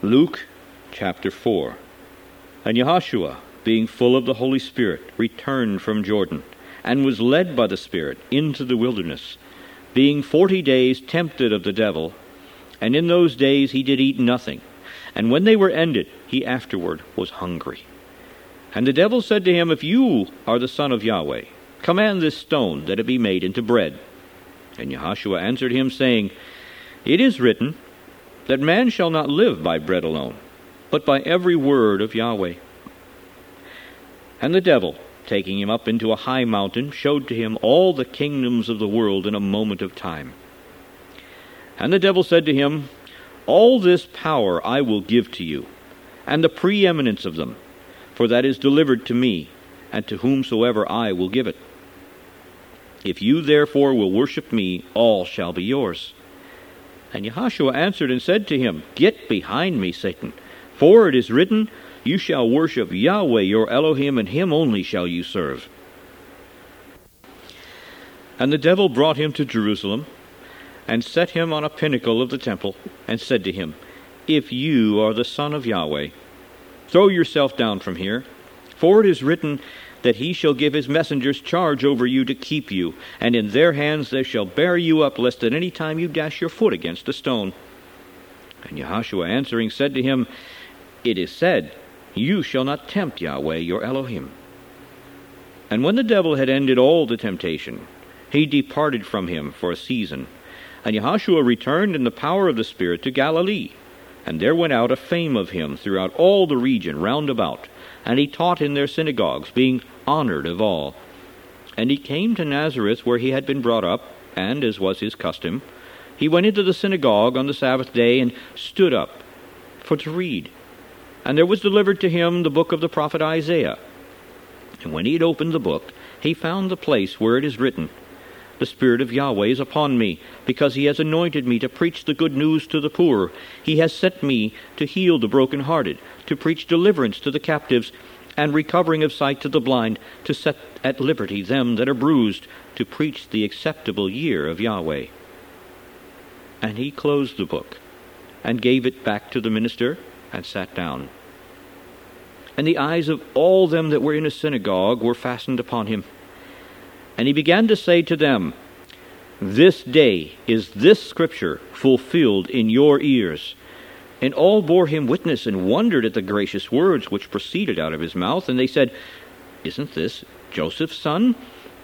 Luke chapter 4. And Jehoshua, being full of the Holy Spirit, returned from Jordan, and was led by the Spirit into the wilderness, being 40 days tempted of the devil. And in those days he did eat nothing. And when they were ended, he afterward was hungry. And the devil said to him, If you are the Son of Yahweh, command this stone that it be made into bread. And Jehoshua answered him, saying, It is written, that man shall not live by bread alone, but by every word of Yahweh. And the devil, taking him up into a high mountain, showed to him all the kingdoms of the world in a moment of time. And the devil said to him, All this power I will give to you, and the preeminence of them, for that is delivered to me, and to whomsoever I will give it. If you therefore will worship me, all shall be yours. And Jehoshua answered and said to him, Get behind me, Satan, for it is written, You shall worship Yahweh your Elohim, and him only shall you serve. And the devil brought him to Jerusalem, and set him on a pinnacle of the temple, and said to him, If you are the Son of Yahweh, throw yourself down from here, for it is written that he shall give his messengers charge over you to keep you, and in their hands they shall bear you up, lest at any time you dash your foot against a stone. And Jehoshua answering said to him, It is said, You shall not tempt Yahweh your Elohim. And when the devil had ended all the temptation, he departed from him for a season. And Jehoshua returned in the power of the Spirit to Galilee. And there went out a fame of him throughout all the region round about. And he taught in their synagogues, being honored of all. And he came to Nazareth, where he had been brought up, and, as was his custom, he went into the synagogue on the Sabbath day, and stood up for to read. And there was delivered to him the book of the prophet Isaiah. And when he had opened the book, he found the place where it is written, The Spirit of Yahweh is upon me, because he has anointed me to preach the good news to the poor. He has sent me to heal the brokenhearted, to preach deliverance to the captives, and recovering of sight to the blind, to set at liberty them that are bruised, to preach the acceptable year of Yahweh. And he closed the book, and gave it back to the minister, and sat down. And the eyes of all them that were in a synagogue were fastened upon him. And he began to say to them, This day is this scripture fulfilled in your ears. And all bore him witness, and wondered at the gracious words which proceeded out of his mouth. And they said, Isn't this Joseph's son?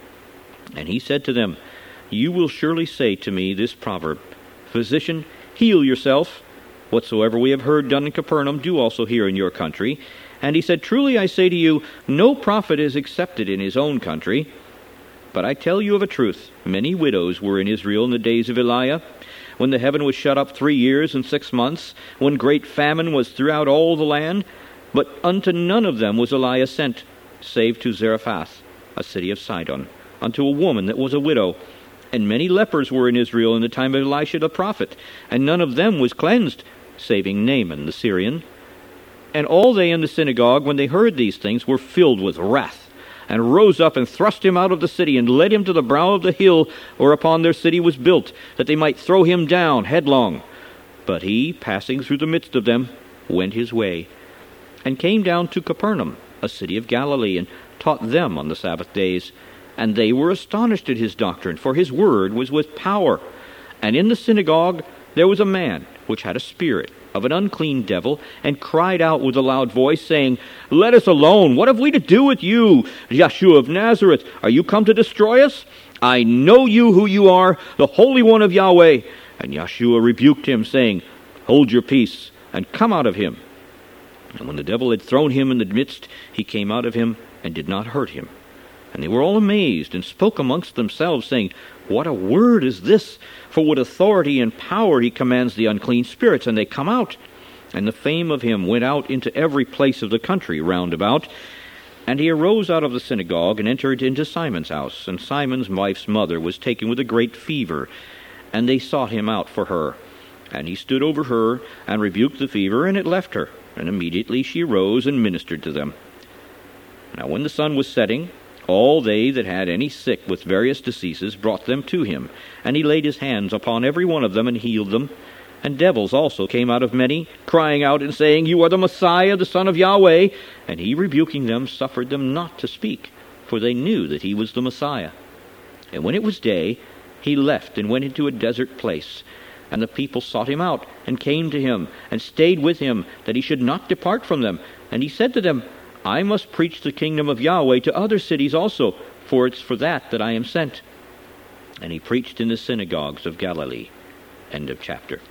And he said to them, You will surely say to me this proverb, Physician, heal yourself. Whatsoever we have heard done in Capernaum, do also here in your country. And he said, Truly I say to you, no prophet is accepted in his own country. But I tell you of a truth, many widows were in Israel in the days of Eliah, when the heaven was shut up 3 years and 6 months, when great famine was throughout all the land. But unto none of them was Eliah sent, save to Zarephath, a city of Sidon, unto a woman that was a widow. And many lepers were in Israel in the time of Elisha the prophet, and none of them was cleansed, saving Naaman the Syrian. And all they in the synagogue, when they heard these things, were filled with wrath, and rose up and thrust him out of the city, and led him to the brow of the hill whereupon their city was built, that they might throw him down headlong. But he, passing through the midst of them, went his way, and came down to Capernaum, a city of Galilee, and taught them on the Sabbath days. And they were astonished at his doctrine, for his word was with power. And in the synagogue there was a man which had a spirit of an unclean devil, and cried out with a loud voice, saying, Let us alone, what have we to do with you, Yeshua of Nazareth? Are you come to destroy us? I know you who you are, the Holy One of Yahweh. And Yeshua rebuked him, saying, Hold your peace, and come out of him. And when the devil had thrown him in the midst, he came out of him, and did not hurt him. And they were all amazed, and spoke amongst themselves, saying, What a word is this! For with authority and power he commands the unclean spirits, and they come out. And the fame of him went out into every place of the country round about. And he arose out of the synagogue, and entered into Simon's house. And Simon's wife's mother was taken with a great fever, and they sought him out for her. And he stood over her, and rebuked the fever, and it left her. And immediately she arose, and ministered to them. Now when the sun was setting, all they that had any sick with various diseases brought them to him, and he laid his hands upon every one of them, and healed them. And devils also came out of many, crying out and saying, You are the Messiah, the Son of Yahweh. And he, rebuking them, suffered them not to speak, for they knew that he was the Messiah. And when it was day, he left and went into a desert place. And the people sought him out, and came to him, and stayed with him, that he should not depart from them. And he said to them, I must preach the kingdom of Yahweh to other cities also, for it's for that I am sent. And he preached in the synagogues of Galilee. End of chapter.